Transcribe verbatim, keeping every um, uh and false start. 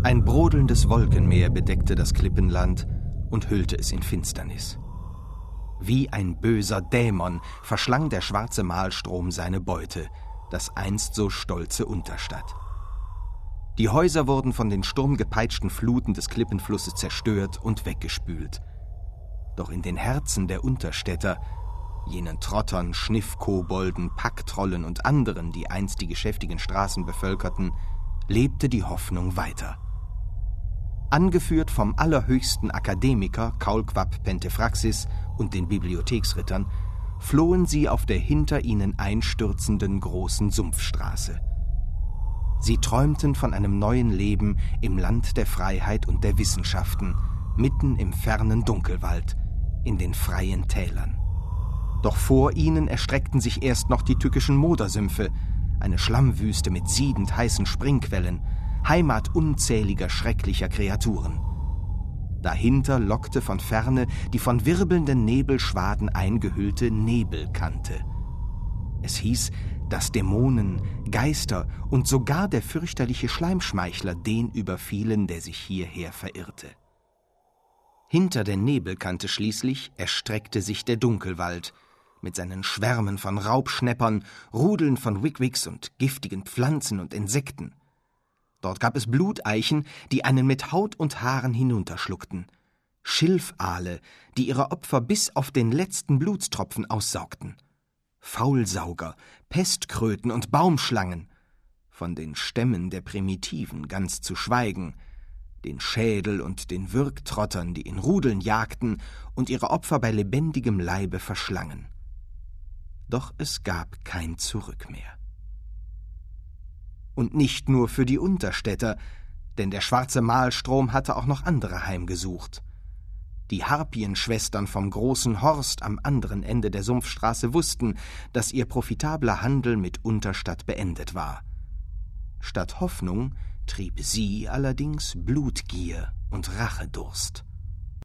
Ein brodelndes Wolkenmeer bedeckte das Klippenland und hüllte es in Finsternis. Wie ein böser Dämon verschlang der schwarze Mahlstrom seine Beute, das einst so stolze Unterstadt. Die Häuser wurden von den sturmgepeitschten Fluten des Klippenflusses zerstört und weggespült. Doch in den Herzen der Unterstädter, jenen Trottern, Schniffkobolden, Packtrollen und anderen, die einst die geschäftigen Straßen bevölkerten, lebte die Hoffnung weiter. Angeführt vom allerhöchsten Akademiker Kaulquapp Pentefraxis und den Bibliotheksrittern, flohen sie auf der hinter ihnen einstürzenden großen Sumpfstraße. Sie träumten von einem neuen Leben im Land der Freiheit und der Wissenschaften, mitten im fernen Dunkelwald, in den freien Tälern. Doch vor ihnen erstreckten sich erst noch die tückischen Modersümpfe, eine Schlammwüste mit siedend heißen Springquellen, Heimat unzähliger schrecklicher Kreaturen. Dahinter lockte von Ferne die von wirbelnden Nebelschwaden eingehüllte Nebelkante. Es hieß, dass Dämonen, Geister und sogar der fürchterliche Schleimschmeichler den überfielen, der sich hierher verirrte. Hinter der Nebelkante schließlich erstreckte sich der Dunkelwald mit seinen Schwärmen von Raubschneppern, Rudeln von Wigwigs und giftigen Pflanzen und Insekten. Dort gab es Bluteichen, die einen mit Haut und Haaren hinunterschluckten, Schilfaale, die ihre Opfer bis auf den letzten Blutstropfen aussaugten, Faulsauger, Pestkröten und Baumschlangen, von den Stämmen der Primitiven ganz zu schweigen, den Schädel und den Würgtrottern, die in Rudeln jagten und ihre Opfer bei lebendigem Leibe verschlangen. Doch es gab kein Zurück mehr. Und nicht nur für die Unterstädter, denn der schwarze Mahlstrom hatte auch noch andere heimgesucht. Die Harpienschwestern vom großen Horst am anderen Ende der Sumpfstraße wussten, dass ihr profitabler Handel mit Unterstadt beendet war. Statt Hoffnung trieb sie allerdings Blutgier und Rachedurst.